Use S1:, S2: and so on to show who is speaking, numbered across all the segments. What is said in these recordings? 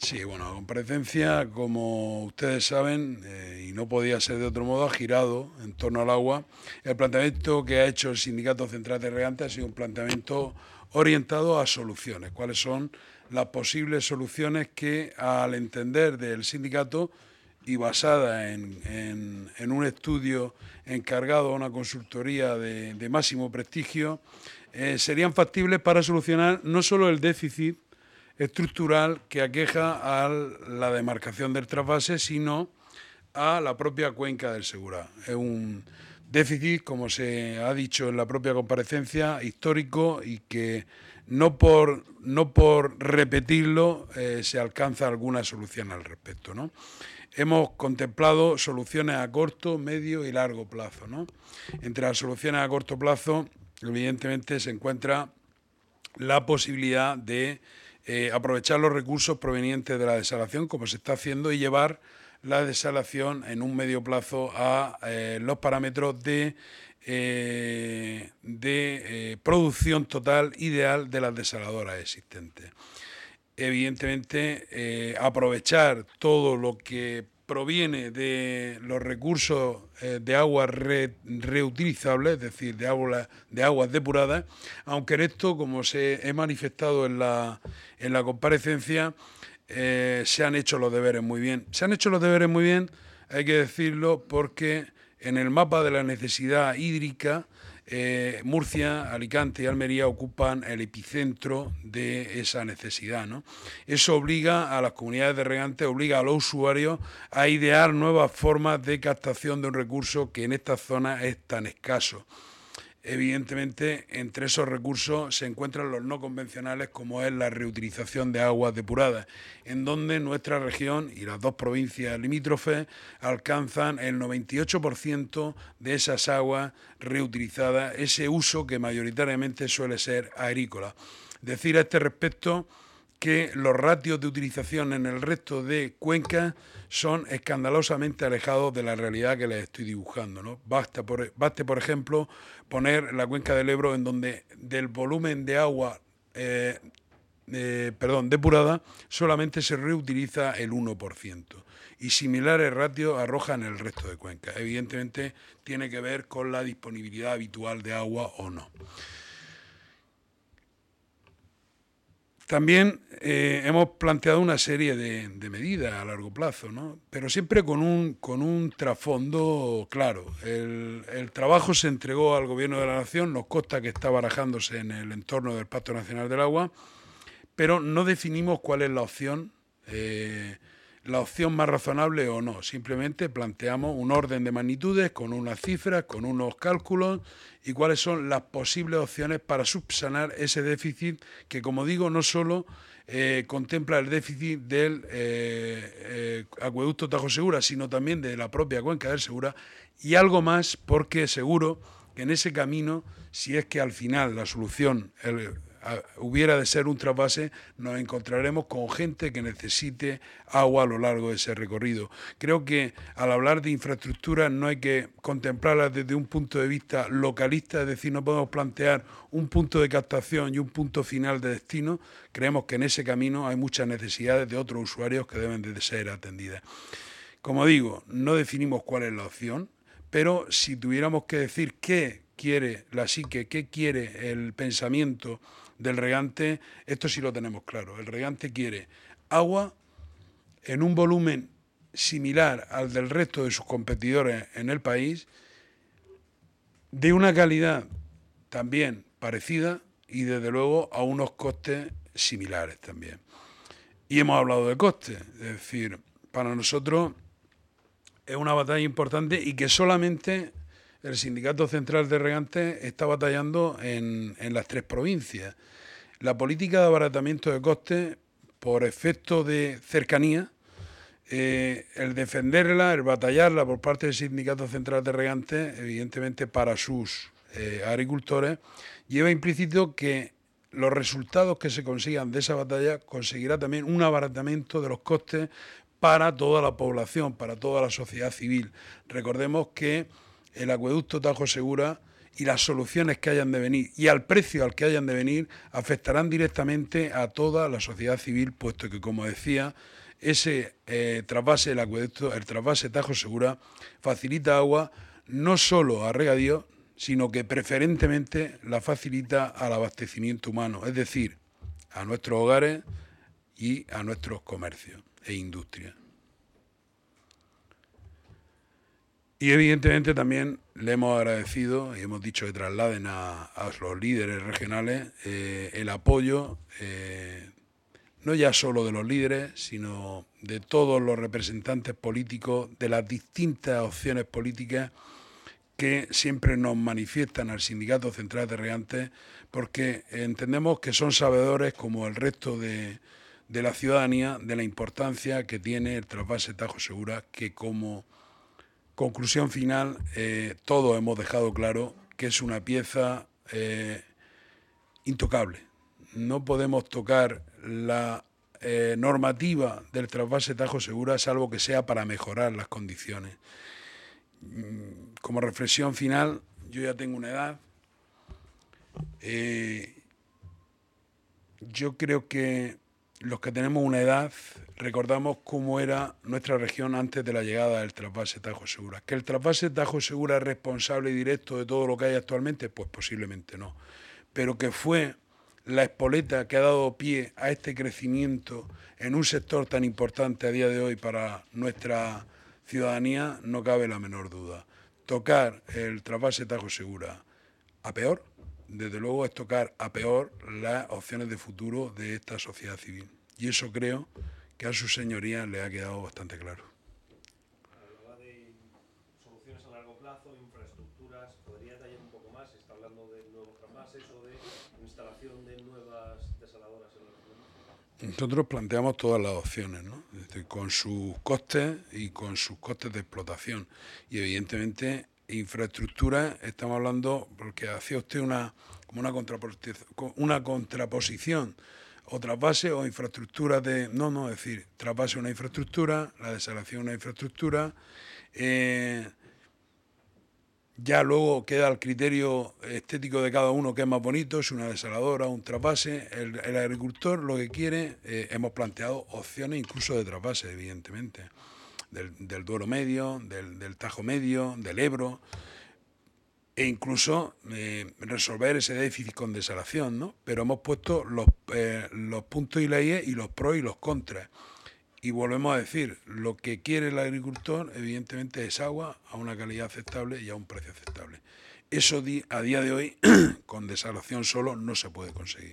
S1: Sí, bueno, la comparecencia, como ustedes saben, y no podía ser de otro modo, ha girado en torno al agua. El planteamiento que ha hecho el Sindicato Central de Regantes ha sido un planteamiento orientado a soluciones. ¿Cuáles son las posibles soluciones que, al entender del sindicato y basada en un estudio encargado a una consultoría de máximo prestigio, serían factibles para solucionar no solo el déficit estructural que aqueja a la demarcación del trasvase, sino a la propia cuenca del Segura? Es un déficit, como se ha dicho en la propia comparecencia, histórico, y que no por repetirlo se alcanza alguna solución al respecto, ¿no? Hemos contemplado soluciones a corto, medio y largo plazo, ¿no? Entre las soluciones a corto plazo, evidentemente, se encuentra la posibilidad de aprovechar los recursos provenientes de la desalación, como se está haciendo, y llevar la desalación en un medio plazo a los parámetros de producción total ideal de las desaladoras existentes. Evidentemente, aprovechar todo lo que proviene de los recursos de aguas reutilizables, es decir, de aguas depuradas, aunque en esto, como se he manifestado en la comparecencia, se han hecho los deberes muy bien. Se han hecho los deberes muy bien, hay que decirlo, porque en el mapa de la necesidad hídrica, Murcia, Alicante y Almería ocupan el epicentro de esa necesidad, ¿no? Eso obliga a las comunidades de regantes, obliga a los usuarios a idear nuevas formas de captación de un recurso que en estas zonas es tan escaso. Evidentemente, entre esos recursos se encuentran los no convencionales, como es la reutilización de aguas depuradas, en donde nuestra región y las dos provincias limítrofes alcanzan el 98% de esas aguas reutilizadas, ese uso que mayoritariamente suele ser agrícola. Decir a este respecto que los ratios de utilización en el resto de cuencas son escandalosamente alejados de la realidad que les estoy dibujando, ¿no? Baste, por ejemplo, poner la cuenca del Ebro, en donde del volumen de agua depurada solamente se reutiliza el 1%. Y similares ratios arrojan el resto de cuencas. Evidentemente tiene que ver con la disponibilidad habitual de agua o no. También hemos planteado una serie de medidas a largo plazo, ¿no? Pero siempre con un trasfondo claro. El trabajo se entregó al Gobierno de la Nación, nos consta que está barajándose en el entorno del Pacto Nacional del Agua, pero no definimos cuál es la opción más razonable o no. Simplemente planteamos un orden de magnitudes con unas cifras, con unos cálculos, y cuáles son las posibles opciones para subsanar ese déficit que, como digo, no solo contempla el déficit del acueducto Tajo Segura, sino también de la propia cuenca del Segura, y algo más, porque seguro que en ese camino, si es que al final la solución hubiera de ser un trasvase, nos encontraremos con gente que necesite agua a lo largo de ese recorrido. Creo que al hablar de infraestructuras no hay que contemplarlas desde un punto de vista localista, es decir, no podemos plantear un punto de captación y un punto final de destino. Creemos que en ese camino hay muchas necesidades de otros usuarios que deben de ser atendidas. Como digo, no definimos cuál es la opción, pero si tuviéramos que decir qué quiere la psique, qué quiere el pensamiento del regante, esto sí lo tenemos claro. El regante quiere agua en un volumen similar al del resto de sus competidores en el país, de una calidad también parecida y, desde luego, a unos costes similares también. Y hemos hablado de costes, es decir, para nosotros es una batalla importante, y que solamente el Sindicato Central de Regantes está batallando en las tres provincias. La política de abaratamiento de costes, por efecto de cercanía, el defenderla, el batallarla por parte del Sindicato Central de Regantes, evidentemente para sus agricultores, lleva implícito que los resultados que se consigan de esa batalla conseguirá también un abaratamiento de los costes para toda la población, para toda la sociedad civil. Recordemos que el acueducto Tajo Segura y las soluciones que hayan de venir y al precio al que hayan de venir afectarán directamente a toda la sociedad civil, puesto que, como decía, ese trasvase del acueducto, el trasvase Tajo Segura, facilita agua no solo a regadío, sino que preferentemente la facilita al abastecimiento humano, es decir, a nuestros hogares y a nuestros comercios e industrias. Y evidentemente también le hemos agradecido y hemos dicho que trasladen a los líderes regionales el apoyo, no ya solo de los líderes, sino de todos los representantes políticos de las distintas opciones políticas que siempre nos manifiestan al Sindicato Central de Regantes, porque entendemos que son sabedores, como el resto de la ciudadanía, de la importancia que tiene el trasvase Tajo Segura, que como conclusión final todos hemos dejado claro que es una pieza intocable. No podemos tocar la normativa del trasvase Tajo Segura, salvo que sea para mejorar las condiciones. Como reflexión final, yo ya tengo una edad. Yo creo que los que tenemos una edad recordamos cómo era nuestra región antes de la llegada del trasvase Tajo Segura. ¿Que el trasvase Tajo Segura es responsable directo de todo lo que hay actualmente? Pues posiblemente no. Pero que fue la espoleta que ha dado pie a este crecimiento en un sector tan importante a día de hoy para nuestra ciudadanía, no cabe la menor duda. Tocar el trasvase Tajo Segura a peor, desde luego, es tocar a peor las opciones de futuro de esta sociedad civil. Y eso creo que a sus señorías le ha quedado bastante claro.
S2: Hablaba de soluciones a largo plazo, infraestructuras. ¿Podría detallar un poco más? ¿Está hablando de nuevos trasvases o de instalación de nuevas desaladoras en la región?
S1: Nosotros planteamos todas las opciones, ¿no? Con sus costes y con sus costes de explotación. Y evidentemente infraestructura, estamos hablando, porque hacía usted una contraposición, o trasvase o infraestructura de... No, es decir, trasvase una infraestructura, la desalación una infraestructura, ya luego queda al criterio estético de cada uno qué es más bonito, es una desaladora, un trasvase. El agricultor lo que quiere, hemos planteado opciones incluso de trasvase, evidentemente, del Duero Medio, del Tajo Medio, del Ebro, e incluso resolver ese déficit con desalación, ¿no? Pero hemos puesto los puntos y las IE y los pros y los contras. Y volvemos a decir, lo que quiere el agricultor, evidentemente, es agua a una calidad aceptable y a un precio aceptable. Eso a día de hoy, con desalación solo, no se puede conseguir.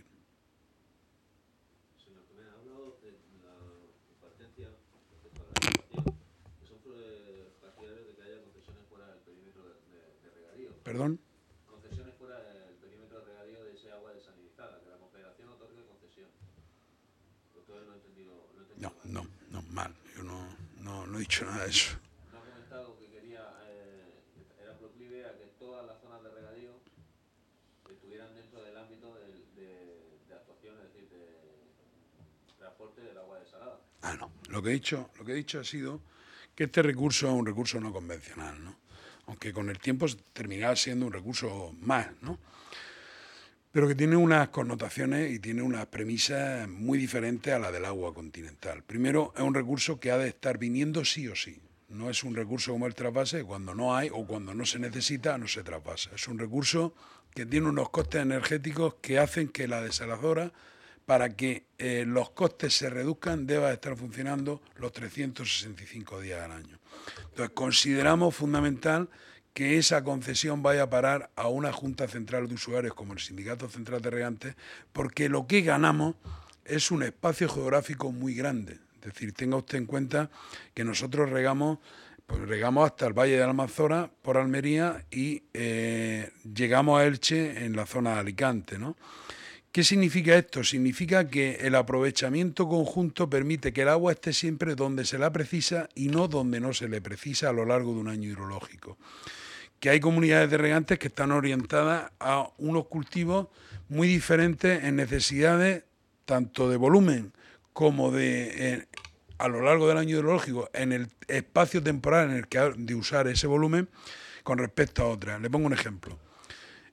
S3: Señor Tomé, ha hablado de la comparecencia respecto a la legislación, que son partidarios de que haya concesiones fuera del perímetro de regadío.
S1: ¿Perdón?
S3: Concesiones fuera del perímetro de regadío de ese agua desalinizada, que la Confederación otorgue concesión. Pues todavía no he entendido
S1: No, mal. Yo no he dicho nada de eso.
S3: No ha comentado que era proclive a que todas las zonas de regadío estuvieran dentro del ámbito de actuación, es decir, de transporte del agua desalada.
S1: No. Lo que he dicho ha sido que este recurso es un recurso no convencional, ¿no? Aunque con el tiempo terminará siendo un recurso más, ¿no? Pero que tiene unas connotaciones y tiene unas premisas muy diferentes a la del agua continental. Primero, es un recurso que ha de estar viniendo sí o sí. No es un recurso como el trasvase, cuando no hay o cuando no se necesita, no se trasvasa. Es un recurso que tiene unos costes energéticos que hacen que la desaladora, para que los costes se reduzcan, deba estar funcionando los 365 días al año. Entonces, consideramos fundamental que esa concesión vaya a parar a una Junta Central de Usuarios como el Sindicato Central de Regantes, porque lo que ganamos es un espacio geográfico muy grande. Es decir, tenga usted en cuenta que nosotros regamos hasta el Valle de Almanzora por Almería y llegamos a Elche en la zona de Alicante, ¿no? ¿Qué significa esto? Significa que el aprovechamiento conjunto permite que el agua esté siempre donde se la precisa y no donde no se le precisa a lo largo de un año hidrológico. Que hay comunidades de regantes que están orientadas a unos cultivos muy diferentes en necesidades tanto de volumen como a lo largo del año hidrológico, en el espacio temporal en el que ha de usar ese volumen con respecto a otras. Le pongo un ejemplo.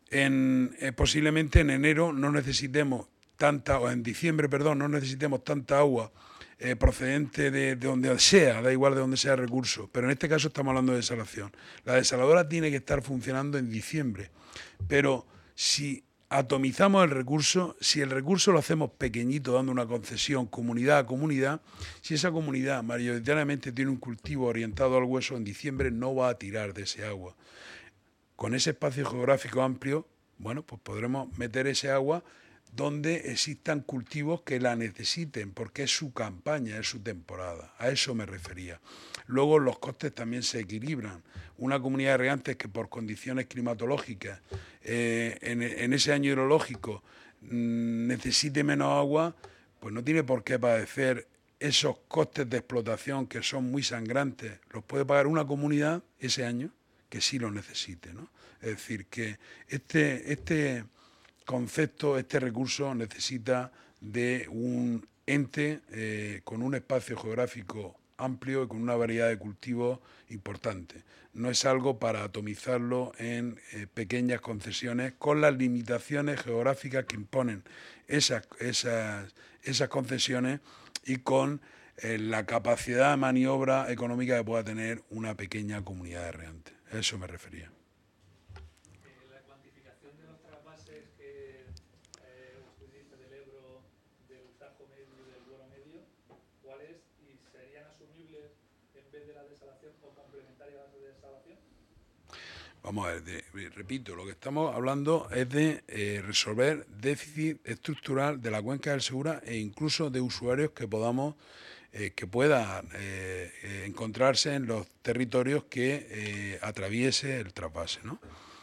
S1: posiblemente en enero no necesitemos tanta, o en diciembre, perdón, no necesitemos tanta agua procedente de donde sea, da igual de donde sea el recurso, pero en este caso estamos hablando de desalación. La desaladora tiene que estar funcionando en diciembre, pero si atomizamos el recurso, si el recurso lo hacemos pequeñito, dando una concesión comunidad a comunidad, si esa comunidad mayoritariamente tiene un cultivo orientado al hueso, en diciembre no va a tirar de ese agua. Con ese espacio geográfico amplio, bueno, pues podremos meter ese agua donde existan cultivos que la necesiten, porque es su campaña, es su temporada. A eso me refería. Luego los costes también se equilibran. Una comunidad de regantes que por condiciones climatológicas en ese año hidrológico necesite menos agua, pues no tiene por qué padecer esos costes de explotación que son muy sangrantes. Los puede pagar una comunidad ese año que sí lo necesite, ¿no? Es decir, que este concepto, este recurso necesita de un ente con un espacio geográfico amplio y con una variedad de cultivos importante. No es algo para atomizarlo en pequeñas concesiones con las limitaciones geográficas que imponen esas concesiones y con la capacidad de maniobra económica que pueda tener una pequeña comunidad de regantes. A eso me refería.
S4: La cuantificación de los trasvases que usted dice del Ebro, del Tajo medio y del Duero medio, ¿cuál es? ¿Y serían asumibles en vez de la desalación o complementarias a la desalación?
S1: Vamos a ver, repito, lo que estamos hablando es de resolver déficit estructural de la cuenca del Segura e incluso de usuarios que podamos que puedan encontrarse en los territorios que atraviese el trasvase, ¿no?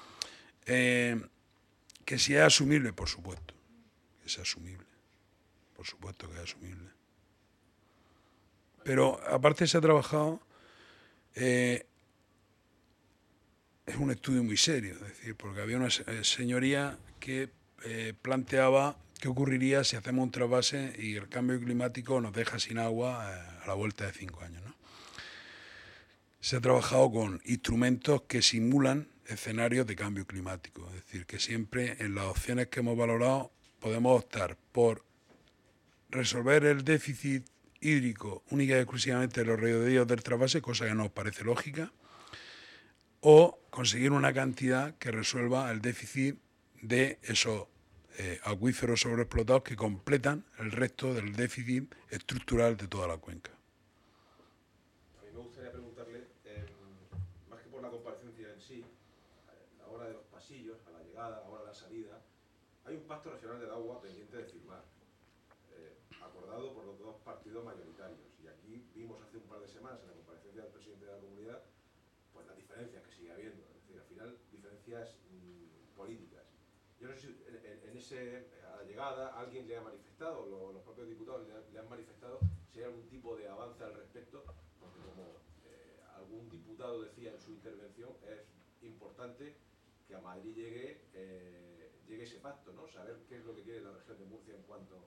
S1: Que si es asumible, por supuesto, que es asumible, por supuesto que es asumible. Pero aparte se ha trabajado, es un estudio muy serio, es decir, porque había una señoría que planteaba qué ocurriría si hacemos un trasvase y el cambio climático nos deja sin agua a la vuelta de 5 años, ¿no? Se ha trabajado con instrumentos que simulan escenarios de cambio climático, es decir, que siempre en las opciones que hemos valorado podemos optar por resolver el déficit hídrico única y exclusivamente de los regadíos del trasvase, cosa que nos parece lógica, o conseguir una cantidad que resuelva el déficit de esos acuíferos sobreexplotados que completan el resto del déficit estructural de toda la cuenca.
S5: A mí me gustaría preguntarle, más que por la comparecencia en sí, a la hora de los pasillos, a la llegada, a la hora de la salida, hay un pacto regional del agua pendiente de firmar, acordado por los dos partidos mayoritarios. Y aquí vimos hace un par de semanas, en la comparecencia del presidente de la comunidad, pues las diferencias que sigue habiendo, es decir, al final diferencias políticas. Yo no sé si a la llegada alguien le ha manifestado, los propios diputados le han manifestado si hay algún tipo de avance al respecto, porque como algún diputado decía en su intervención, es importante que a Madrid llegue ese pacto, ¿no? Saber qué es lo que quiere la región de Murcia en cuanto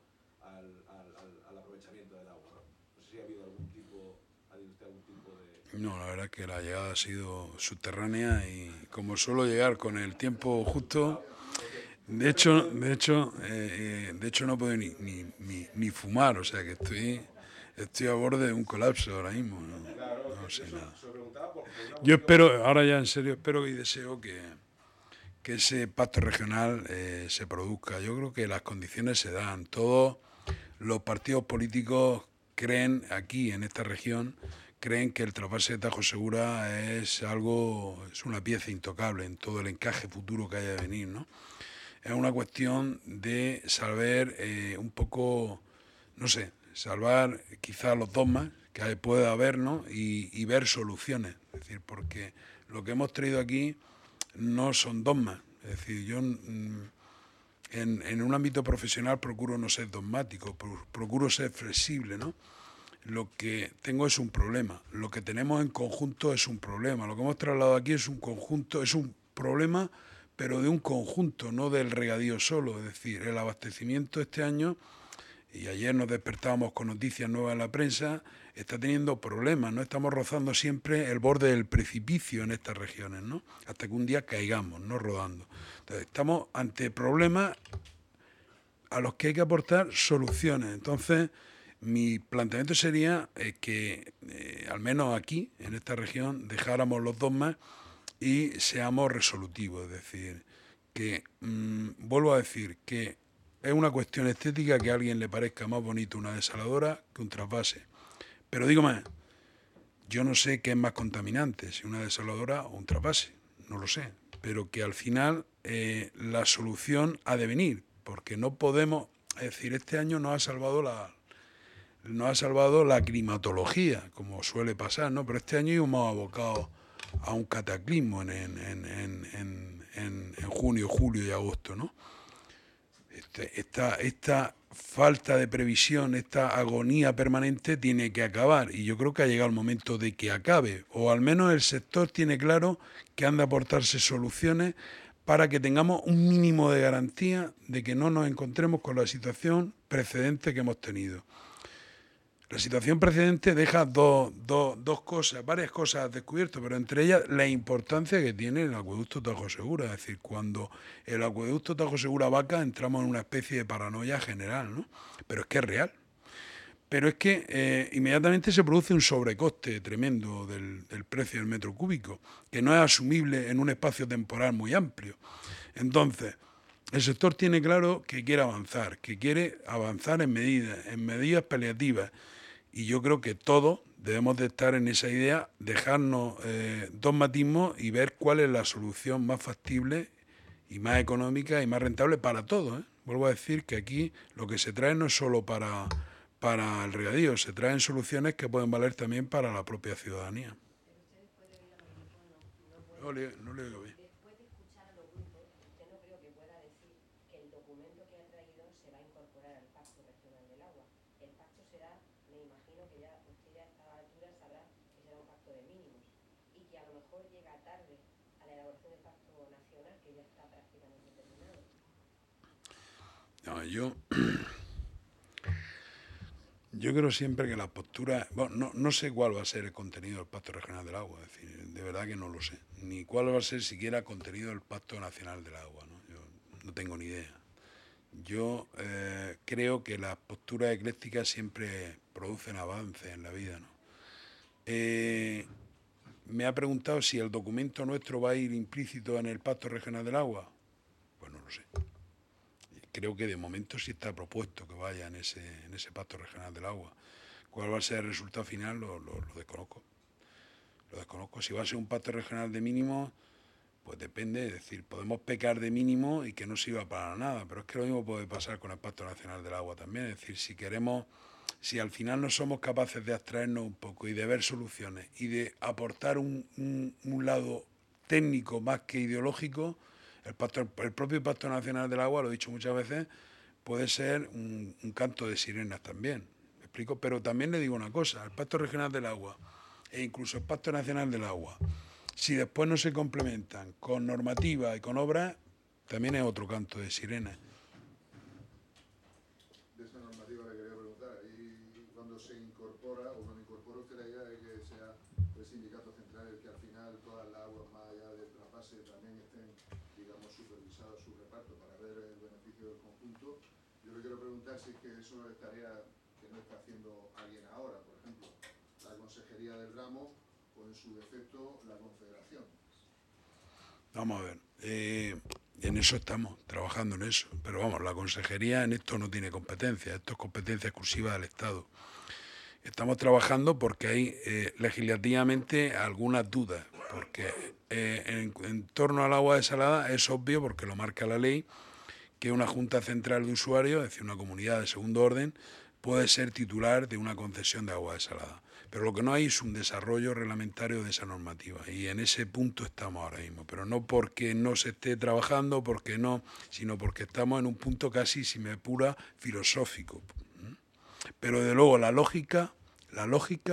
S5: al aprovechamiento del agua, ¿no? No sé si ha habido algún tipo de...
S1: No, la verdad es que la llegada ha sido subterránea y como suelo llegar con el tiempo justo, de hecho no puedo ni fumar, o sea que estoy a borde de un colapso ahora mismo, no sé nada. Yo espero, ahora ya en serio, espero y deseo que ese pacto regional se produzca. Yo creo que las condiciones se dan. Todos los partidos políticos creen aquí, en esta región, creen que el trasvase de Tajo Segura es una pieza intocable en todo el encaje futuro que haya de venir, ¿no? Es una cuestión de saber un poco, no sé, salvar quizás los dogmas que pueda haber, ¿no? Y ver soluciones. Es decir, porque lo que hemos traído aquí no son dogmas. Es decir, yo en un ámbito profesional procuro no ser dogmático, procuro ser flexible, ¿no? Lo que tengo es un problema, lo que tenemos en conjunto es un problema, lo que hemos trasladado aquí es un conjunto, es un problema, pero de un conjunto, no del regadío solo, es decir, el abastecimiento este año y ayer nos despertábamos con noticias nuevas en la prensa, está teniendo problemas, ¿no? Estamos rozando siempre el borde del precipicio en estas regiones, ¿no? Hasta que un día caigamos, no rodando. Entonces, estamos ante problemas a los que hay que aportar soluciones. Entonces, mi planteamiento sería que, al menos aquí, en esta región, dejáramos los dogmas y seamos resolutivos. Es decir, que, vuelvo a decir, que es una cuestión estética que a alguien le parezca más bonito una desaladora que un trasvase. Pero digo más, yo no sé qué es más contaminante, si una desaladora o un trasvase, no lo sé. Pero que al final la solución ha de venir, porque no podemos, es decir, este año nos ha salvado la climatología, como suele pasar, ¿no? Pero este año íbamos abocados a un cataclismo en junio, julio y agosto, ¿no? Esta falta de previsión, esta agonía permanente tiene que acabar, y yo creo que ha llegado el momento de que acabe, o al menos el sector tiene claro que han de aportarse soluciones para que tengamos un mínimo de garantía de que no nos encontremos con la situación precedente que hemos tenido. La situación precedente deja varias cosas descubiertas, pero entre ellas la importancia que tiene el acueducto Tajo Segura. Es decir, cuando el acueducto Tajo Segura vaca, entramos en una especie de paranoia general, ¿no? Pero es que es real. Pero es que inmediatamente se produce un sobrecoste tremendo del precio del metro cúbico, que no es asumible en un espacio temporal muy amplio. Entonces, el sector tiene claro que quiere avanzar en medidas paliativas. Y yo creo que todos debemos de estar en esa idea, dejarnos dogmatismos y ver cuál es la solución más factible y más económica y más rentable para todos, ¿eh? Vuelvo a decir que aquí lo que se trae no es solo para el regadío, se traen soluciones que pueden valer también para la propia ciudadanía. No le oigo bien.
S6: Después de escuchar a los grupos, usted no creo que pueda decir que el documento que ha traído se va a incorporar al Pacto Regional del Agua. El pacto será, me imagino que ya usted ya a esta altura sabrá que será un pacto de mínimos y que a lo mejor llega tarde a la elaboración del Pacto Nacional, que ya está prácticamente terminado.
S1: No, yo creo siempre que la postura... Bueno, no sé cuál va a ser el contenido del Pacto Regional del Agua, es decir, de verdad que no lo sé. Ni cuál va a ser siquiera el contenido del Pacto Nacional del Agua, ¿no? Yo no tengo ni idea. Yo creo que las posturas eclécticas siempre producen avances en la vida, ¿no? Me ha preguntado si el documento nuestro va a ir implícito en el Pacto Regional del Agua. Pues no lo sé. Creo que de momento sí está propuesto que vaya en ese Pacto Regional del Agua. ¿Cuál va a ser el resultado final? Lo desconozco. Lo desconozco. Si va a ser un pacto regional de mínimo, pues depende. Es decir, podemos pecar de mínimo y que no sirva para nada, pero es que lo mismo puede pasar con el Pacto Nacional del Agua también. Es decir, si al final no somos capaces de abstraernos un poco y de ver soluciones y de aportar un lado técnico más que ideológico, el propio Pacto Nacional del Agua, lo he dicho muchas veces, puede ser un canto de sirenas también. ¿Me explico? Pero también le digo una cosa, el Pacto Regional del Agua e incluso el Pacto Nacional del Agua, si después no se complementan con normativa y con obras, también es otro canto de sirenas.
S7: De esa normativa le quería preguntar, y cuando se incorpora o cuando incorpora usted la idea de que sea el sindicato central el que al final todas las aguas más allá del trasvase también estén, digamos, supervisados su reparto para ver el beneficio del conjunto, yo le quiero preguntar si es que eso es tarea que no está haciendo alguien ahora, por ejemplo, la Consejería del Ramo o en su defecto la Confederación.
S1: Vamos a ver, en eso estamos, trabajando en eso, pero vamos, la Consejería en esto no tiene competencia, esto es competencia exclusiva del Estado. Estamos trabajando porque hay legislativamente algunas dudas, porque en torno al agua desalada es obvio, porque lo marca la ley, que una Junta Central de Usuarios, es decir, una comunidad de segundo orden, puede ser titular de una concesión de agua desalada. Pero lo que no hay es un desarrollo reglamentario de esa normativa, y en ese punto estamos ahora mismo. Pero no porque no se esté trabajando, porque no, sino porque estamos en un punto casi, si me apura, filosófico. Pero de luego la lógica, a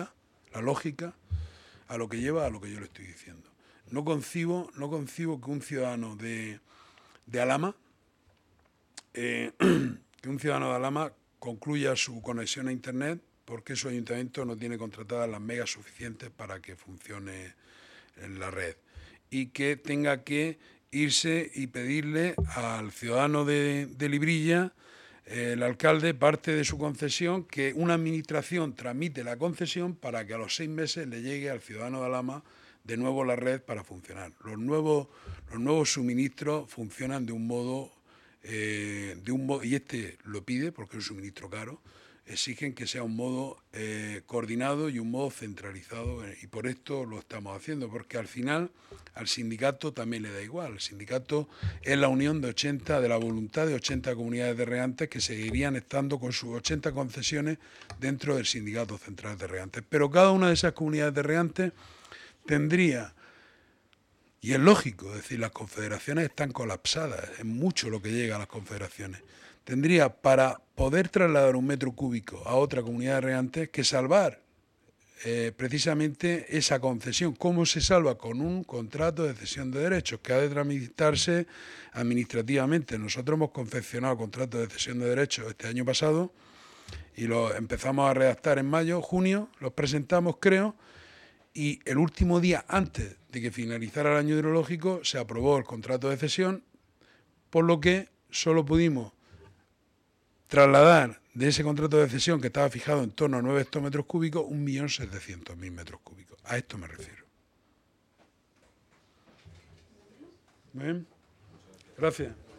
S1: lo que lleva a lo que yo le estoy diciendo. No concibo que un ciudadano de Alhama, concluya su conexión a Internet, porque su ayuntamiento no tiene contratadas las megas suficientes para que funcione en la red, y que tenga que irse y pedirle al ciudadano de Librilla, el alcalde, parte de su concesión, que una administración tramite la concesión para que a los 6 meses le llegue al ciudadano de Alhama de nuevo la red para funcionar. Los nuevos suministros funcionan de un modo, y este lo pide porque es un suministro caro, exigen que sea un modo coordinado y un modo centralizado, y por esto lo estamos haciendo, porque al final al sindicato también le da igual. El sindicato es la unión de la voluntad de 80 comunidades de regantes que seguirían estando con sus 80 concesiones dentro del sindicato central de regantes. Pero cada una de esas comunidades de regantes tendría, y es lógico, es decir, las confederaciones están colapsadas, es mucho lo que llega a las confederaciones, tendría para poder trasladar 1 metro cúbico a otra comunidad de regantes que salvar precisamente esa concesión. ¿Cómo se salva? Con un contrato de cesión de derechos que ha de tramitarse administrativamente. Nosotros hemos confeccionado contratos de cesión de derechos este año pasado y los empezamos a redactar en mayo, junio, los presentamos, creo, y el último día antes de que finalizara el año hidrológico se aprobó el contrato de cesión, por lo que solo pudimos trasladar de ese contrato de cesión, que estaba fijado en torno a 9 hectómetros cúbicos, 1.700.000 metros cúbicos. A esto me refiero. ¿Bien? Gracias.